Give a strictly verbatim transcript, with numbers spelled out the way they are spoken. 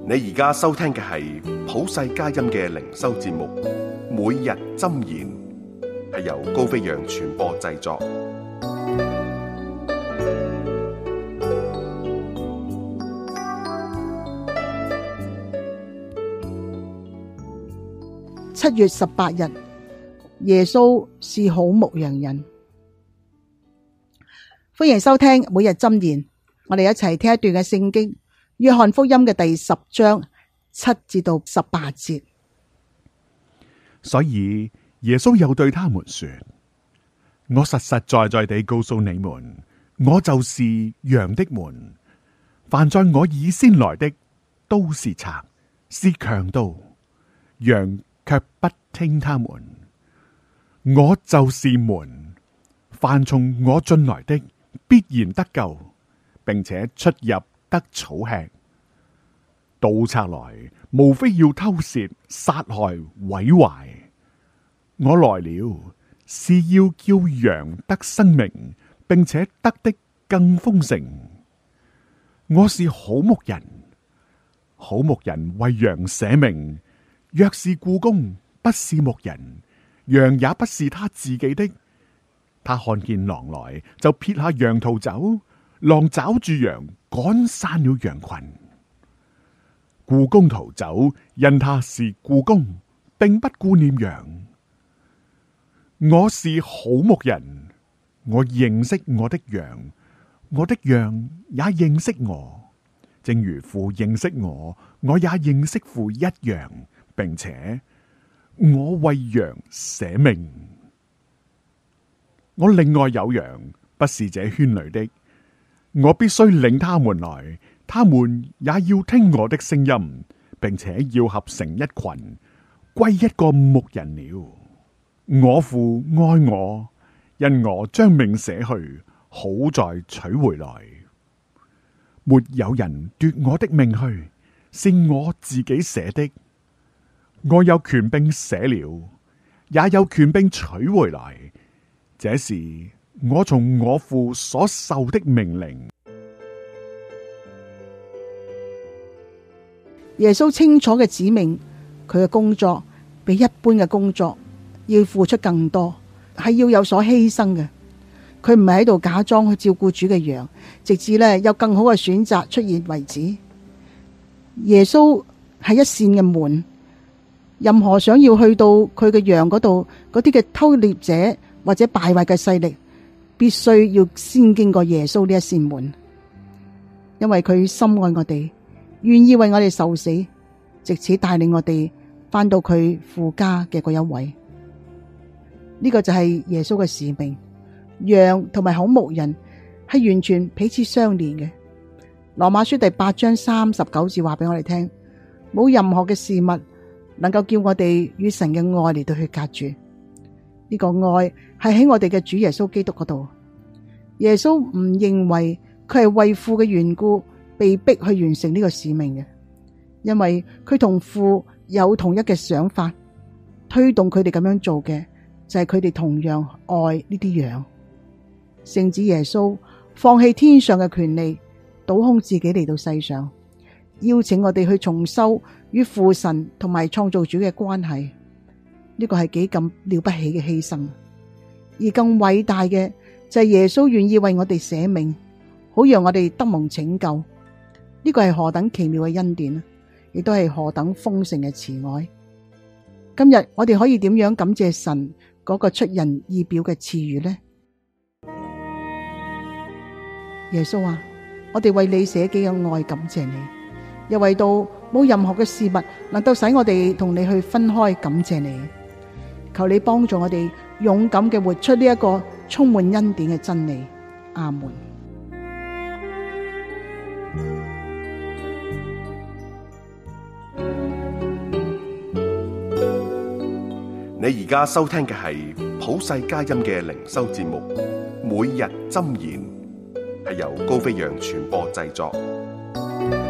你而家收聽嘅係普世佳音嘅靈修節目，每日箴言，係由高飛揚傳播製作。 七月十八日，耶穌是好牧羊人。歡迎收聽每日箴言，我哋一齊聽一段嘅聖經，約翰福音嘅第十章七至到十八節。 所以耶穌又對他們說：我實實在在地告訴你們，我就是羊的門。凡在我以先來的，都是賊，是強盜，羊卻不聽他們。我就是門，凡從我進來的，必然得救，並且出入得草吃。盜賊來，無非要偷竊、殺害、毀壞。我來了，是要叫羊得生命，並且得的更豐盛。我是好牧人，好牧人為羊捨命。若是雇工，不是牧人，羊也不是他自己的。他看見狼來，就撇下羊逃走，狼抓住羊，趕散了羊群。雇工逃走，因他是雇工，並不顧念羊。我是好牧人，我認識我的羊，我的羊也認識我，正如父認識我，我也認識父一樣，並且我為羊捨命。我另外有羊，不是這圈裏的，我必須領他們來，他們也要聽我的聲音，並且要合成一群，歸一個牧人了。我父愛我，因我將命捨去，好再取回來。沒有人奪我的命去，是我自己捨的。我有權柄捨了，也有權柄取回來。這是我從我父所受的命令。 耶穌清楚嘅指明，佢嘅工作比一般嘅工作要付出更多，係要有所犧牲嘅。佢唔係喺度假裝去照顧主嘅羊，直至呢有更好嘅選擇出現為止。耶穌係一扇嘅門，任何想要去到佢嘅羊嗰度嗰啲嘅偷獵者或者敗壞嘅勢力，必須要先經過耶穌呢一扇門，因為佢深愛我哋，願意為我哋受死，藉此帶領我哋返到佢父家嘅嗰一位。呢、這個就係耶穌嘅使命。羊同埋好牧人係完全彼此相連嘅。羅馬書第八章三十九節話俾我哋聽，冇任何嘅事物能夠叫我哋與神嘅愛嚟到去隔絕。呢個愛係喺我哋嘅主耶穌基督嗰度。耶穌唔認為佢係為父嘅緣故被逼去完成呢個使命嘅，因為佢同父有同一嘅想法，推動佢哋咁樣做嘅就係佢哋同樣愛呢啲羊。聖子耶穌放棄天上嘅權利，倒空自己嚟到世上，邀請我哋去重修與父神同埋創造主嘅關係。呢個係幾咁了不起嘅犧牲，而更偉大嘅就係耶穌願意為我哋捨命，好讓我哋得蒙拯救。呢個係何等奇妙嘅恩典，亦都係何等豐盛嘅慈愛。今日我哋可以點樣感謝神嗰個出人意表嘅賜予呢？耶穌啊，我哋為你捨己嘅愛感謝你，又為到冇任何嘅事物能夠使我哋同你去分開感謝你。求你幫助我哋勇敢嘅活出呢一個充滿恩典嘅真理。阿門。 你而家收聽嘅係普世佳音嘅靈修節目，每日箴言，係由高飛揚傳播製作。